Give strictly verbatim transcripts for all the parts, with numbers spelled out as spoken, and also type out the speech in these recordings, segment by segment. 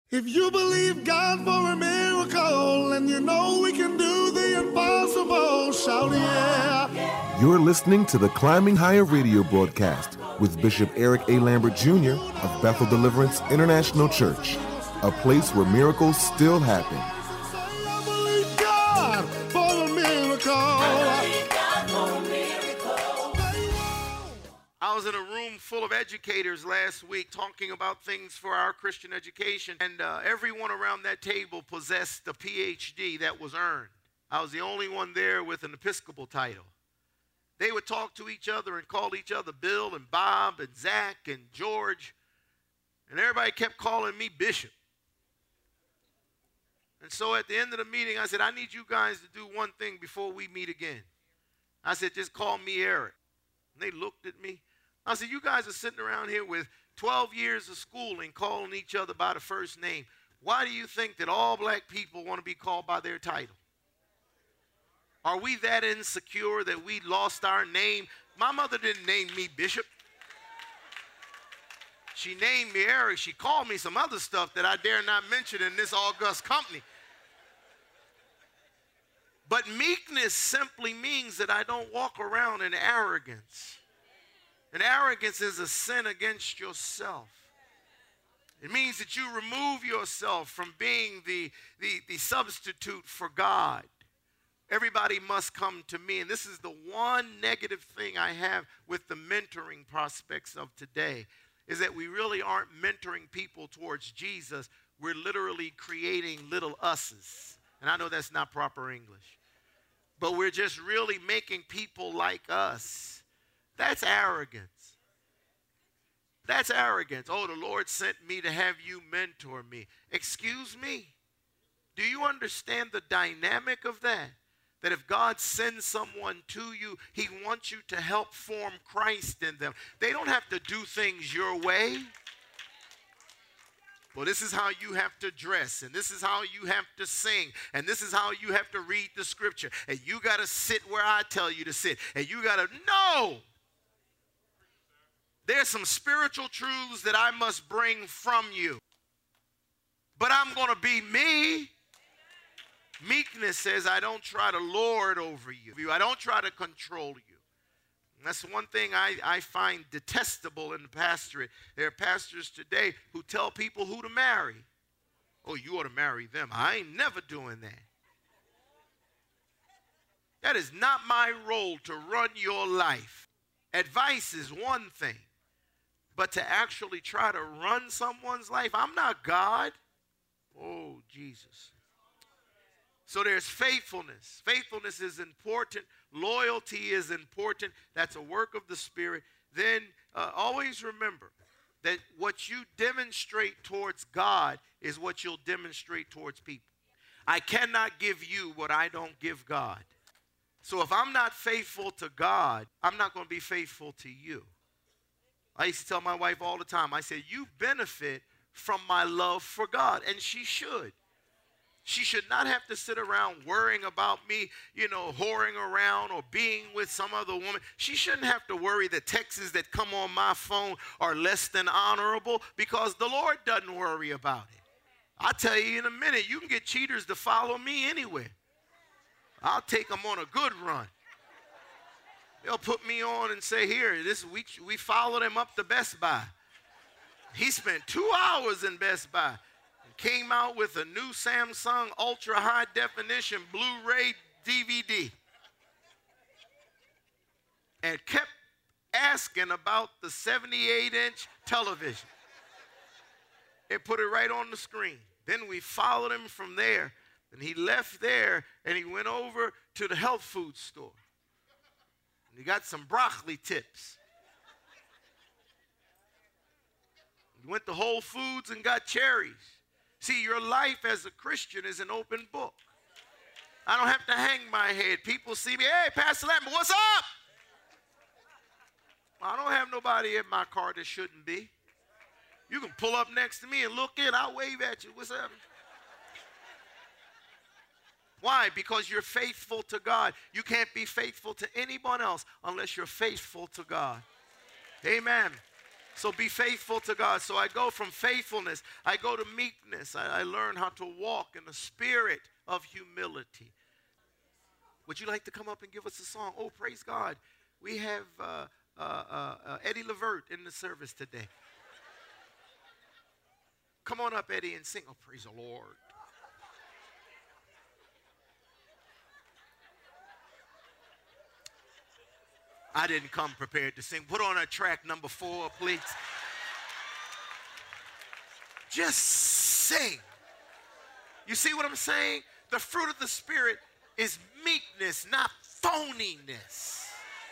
If you believe God for a miracle and you know we can do the impossible, shout yeah. You're listening to the Climbing Higher radio broadcast with Bishop Eric A. Lambert Junior of Bethel Deliverance International Church, a place where miracles still happen. I believe God for a miracle. I believe God for a miracle. I was in a room full of educators last week talking about things for our Christian education, and uh, everyone around that table possessed a P H D that was earned. I was the only one there with an Episcopal title. They would talk to each other and call each other Bill and Bob and Zach and George, and everybody kept calling me Bishop. And so at the end of the meeting, I said, I need you guys to do one thing before we meet again. I said, just call me Eric. And they looked at me. I said, you guys are sitting around here with twelve years of schooling, calling each other by the first name. Why do you think that all black people want to be called by their title? Are we that insecure that we lost our name? My mother didn't name me Bishop. She named me Eric. She called me some other stuff that I dare not mention in this august company. But meekness simply means that I don't walk around in arrogance. And arrogance is a sin against yourself. It means that you remove yourself from being the, the, the substitute for God. Everybody must come to me. And this is the one negative thing I have with the mentoring prospects of today, is that we really aren't mentoring people towards Jesus. We're literally creating little us's. And I know that's not proper English. But we're just really making people like us. That's arrogance. That's arrogance. Oh, the Lord sent me to have you mentor me. Excuse me. Do you understand the dynamic of that? That if God sends someone to you, he wants you to help form Christ in them. They don't have to do things your way. Well, this is how you have to dress, and this is how you have to sing, and this is how you have to read the scripture, and you got to sit where I tell you to sit, and you got to know. There's some spiritual truths that I must bring from you. But I'm going to be me. Meekness says I don't try to lord over you. I don't try to control you. And that's one thing I, I find detestable in the pastorate. There are pastors today who tell people who to marry. Oh, you ought to marry them. I ain't never doing that. That is not my role to run your life. Advice is one thing. But to actually try to run someone's life, I'm not God. Oh, Jesus. So there's faithfulness. Faithfulness is important. Loyalty is important. That's a work of the Spirit. Then uh, always remember that what you demonstrate towards God is what you'll demonstrate towards people. I cannot give you what I don't give God. So if I'm not faithful to God, I'm not going to be faithful to you. I used to tell my wife all the time, I said, you benefit from my love for God, and she should. She should not have to sit around worrying about me, you know, whoring around or being with some other woman. She shouldn't have to worry that texts that come on my phone are less than honorable, because the Lord doesn't worry about it. I'll tell you in a minute, you can get cheaters to follow me anywhere. I'll take them on a good run. They'll put me on and say, here, this week we followed him up to Best Buy. He spent two hours in Best Buy and came out with a new Samsung Ultra High Definition Blu-ray D V D and kept asking about the seventy-eight inch television. It put it right on the screen. Then we followed him from there, and he left there and he went over to the health food store. He got some broccoli tips. He went to Whole Foods and got cherries. See, your life as a Christian is an open book. I don't have to hang my head. People see me, hey, Pastor Lambert, what's up? I don't have nobody in my car that shouldn't be. You can pull up next to me and look in. I'll wave at you. What's up? Why? Because you're faithful to God. You can't be faithful to anyone else unless you're faithful to God. Amen. So be faithful to God. So I go from faithfulness, I go to meekness. I, I learn how to walk in the spirit of humility. Would you like to come up and give us a song? Oh, praise God. We have uh, uh, uh, uh, Eddie Levert in the service today. Come on up, Eddie, and sing. Oh, praise the Lord. I didn't come prepared to sing. Put on a track number four, please. Just sing. You see what I'm saying? The fruit of the Spirit is meekness, not phoniness.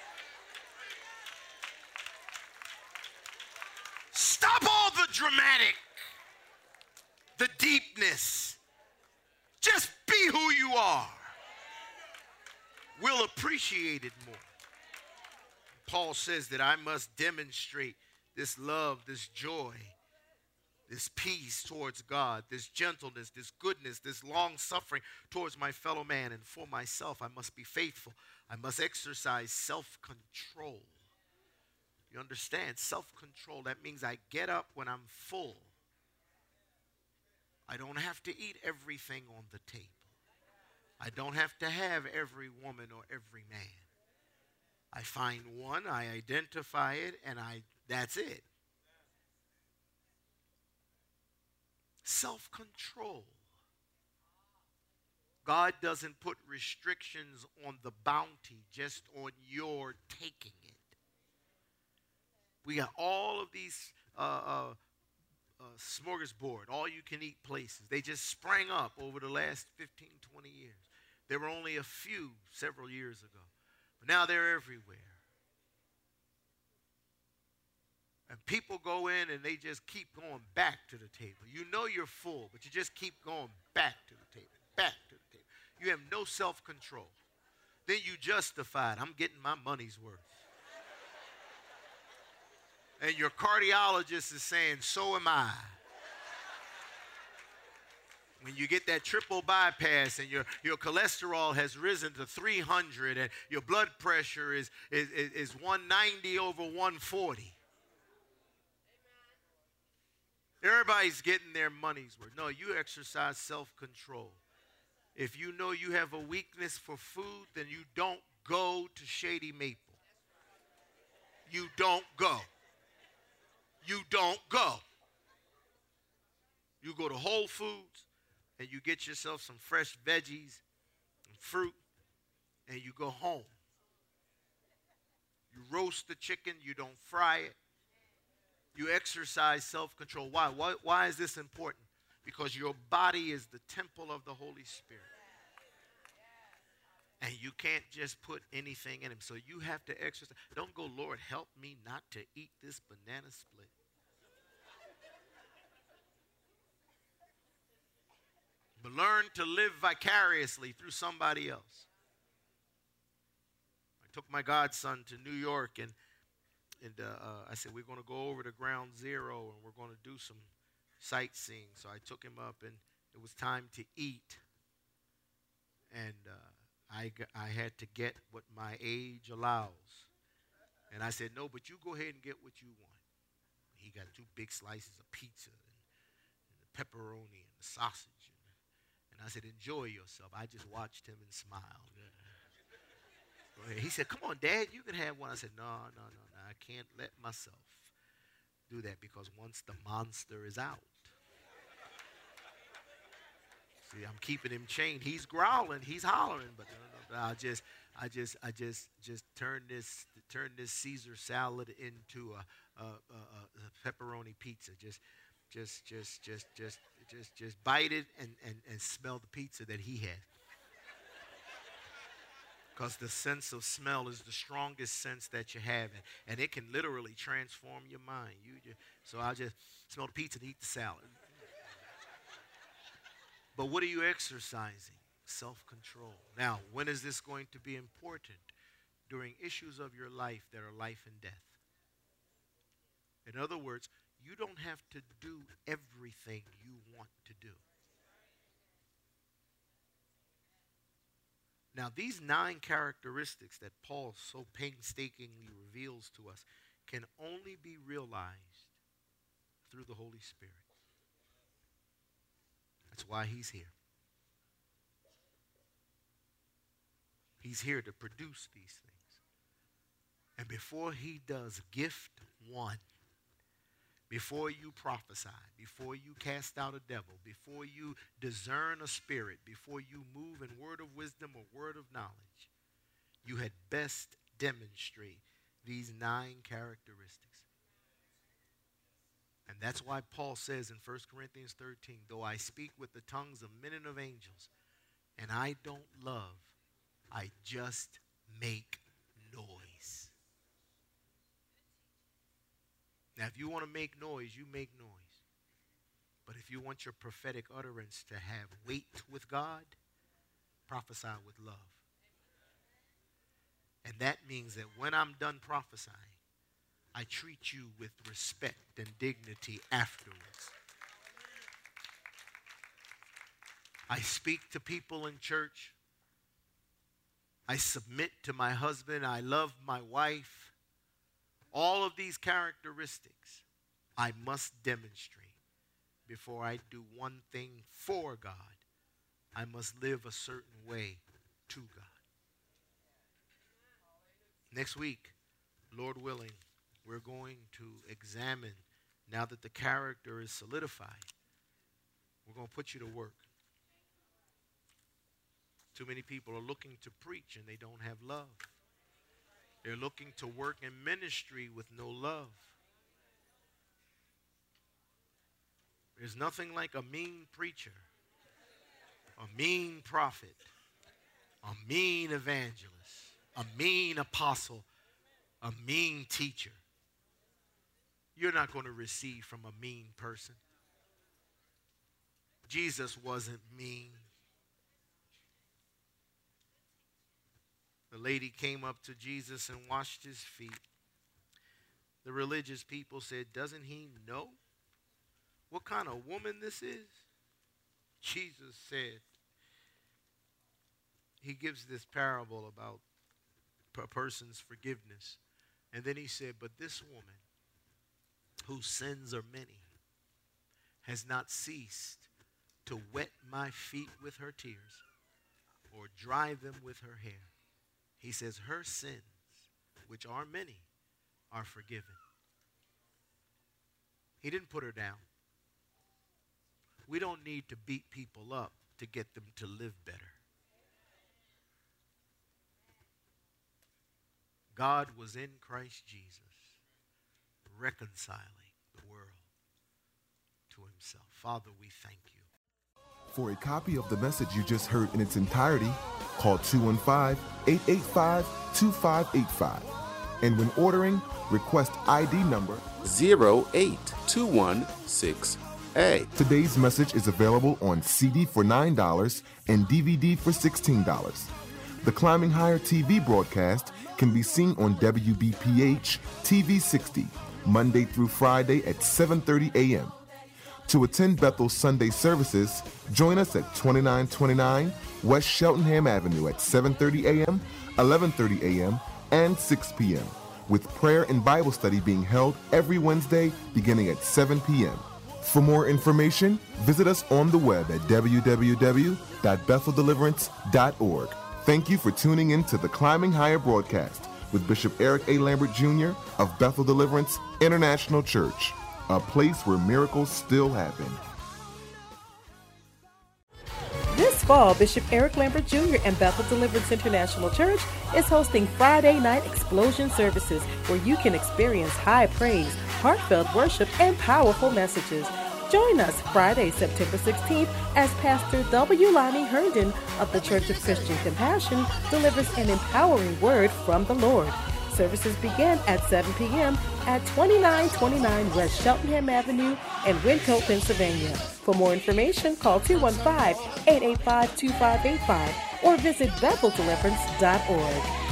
Stop all the dramatic, the deepness. Just be who you are. We'll appreciate it more. Paul says that I must demonstrate this love, this joy, this peace towards God, this gentleness, this goodness, this long suffering towards my fellow man, and for myself I must be faithful. I must exercise self-control. You understand? Self-control, that means I get up when I'm full. I don't have to eat everything on the table. I don't have to have every woman or every man. I find one, I identify it, and I that's it. Self-control. God doesn't put restrictions on the bounty, just on your taking it. We got all of these uh, uh, uh, smorgasbord, all-you-can-eat places. They just sprang up over the last fifteen, twenty years. There were only a few several years ago. But now they're everywhere. And people go in and they just keep going back to the table. You know you're full, but you just keep going back to the table, back to the table. You have no self-control. Then you justify it. I'm getting my money's worth. And your cardiologist is saying, so am I. When you get that triple bypass and your, your cholesterol has risen to three hundred and your blood pressure is, is, is one ninety over one forty. Everybody's getting their money's worth. No, you exercise self-control. If you know you have a weakness for food, then you don't go to Shady Maple. You don't go. You don't go. You go to Whole Foods and you get yourself some fresh veggies and fruit and you go home. You roast the chicken, you don't fry it. You exercise self-control. Why? Why? Why is this important? Because your body is the temple of the Holy Spirit. And you can't just put anything in him. So you have to exercise. Don't go, Lord, help me not to eat this banana split. But learn to live vicariously through somebody else. I took my godson to New York, and and uh, uh, I said, we're going to go over to Ground Zero, and we're going to do some sightseeing. So I took him up, and it was time to eat. And uh, I, I had to get what my age allows. And I said, no, but you go ahead and get what you want. He got two big slices of pizza and, and the pepperoni and the sausage. And, and I said, enjoy yourself. I just watched him and smiled. Go ahead. He said, come on, Dad, you can have one. I said, no, no, no, no. I can't let myself do that because once the monster is out. See, I'm keeping him chained. He's growling, he's hollering, but no, no, no, I just, I just, I just, just turn this, turn this Caesar salad into a, a, a, a pepperoni pizza. Just, just, just, just, just, just, just bite it and, and, and smell the pizza that he had. Because the sense of smell is the strongest sense that you have, and, and it can literally transform your mind. You just, so I'll just smell the pizza and eat the salad. But what are you exercising? Self-control. Now, when is this going to be important? During issues of your life that are life and death. In other words, you don't have to do everything you want to do. Now, these nine characteristics that Paul so painstakingly reveals to us can only be realized through the Holy Spirit. That's why he's here. He's here to produce these things. And before he does gift one, before you prophesy, before you cast out a devil, before you discern a spirit, before you move in word of wisdom or word of knowledge, you had best demonstrate these nine characteristics. And that's why Paul says in First Corinthians thirteen, though I speak with the tongues of men and of angels, and I don't love, I just make noise. Now, if you want to make noise, you make noise. But if you want your prophetic utterance to have weight with God, prophesy with love. And that means that when I'm done prophesying, I treat you with respect and dignity afterwards. I speak to people in church. I submit to my husband. I love my wife. All of these characteristics I must demonstrate before I do one thing for God. I must live a certain way to God. Next week, Lord willing, we're going to examine, now that the character is solidified, we're going to put you to work. Too many people are looking to preach and they don't have love. They're looking to work in ministry with no love. There's nothing like a mean preacher, a mean prophet, a mean evangelist, a mean apostle, a mean teacher. You're not going to receive from a mean person. Jesus wasn't mean. The lady came up to Jesus and washed his feet. The religious people said, doesn't he know what kind of woman this is? Jesus said, he gives this parable about a person's forgiveness. And then he said, but this woman, whose sins are many, has not ceased to wet my feet with her tears or dry them with her hair. He says, her sins, which are many, are forgiven. He didn't put her down. We don't need to beat people up to get them to live better. God was in Christ Jesus, reconciling the world to himself. Father, we thank you. For a copy of the message you just heard in its entirety, call two one five, eight eight five, two five eight five. And when ordering, request I D number zero eight two one six A. Today's message is available on C D for nine dollars and D V D for sixteen dollars. The Climbing Higher T V broadcast can be seen on W B P H T V sixty, Monday through Friday at seven thirty a.m. To attend Bethel's Sunday services, join us at twenty-nine twenty-nine West Cheltenham Avenue at seven thirty a.m., eleven thirty a.m., and six p.m., with prayer and Bible study being held every Wednesday beginning at seven p.m. For more information, visit us on the web at w w w dot bethel deliverance dot org. Thank you for tuning in to the Climbing Higher broadcast with Bishop Eric A. Lambert Junior of Bethel Deliverance International Church, a place where miracles still happen. This fall, Bishop Eric Lambert Junior and Bethel Deliverance International Church is hosting Friday night explosion services where you can experience high praise, heartfelt worship, and powerful messages. Join us Friday, September sixteenth, as Pastor W. Lonnie Herndon of the Church of Christian Compassion delivers an empowering word from the Lord. Services begin at seven p.m. at twenty-nine twenty-nine West Cheltenham Avenue in Windcote, Pennsylvania. For more information, call two one five, eight eight five, two five eight five or visit bethel deliverance dot org.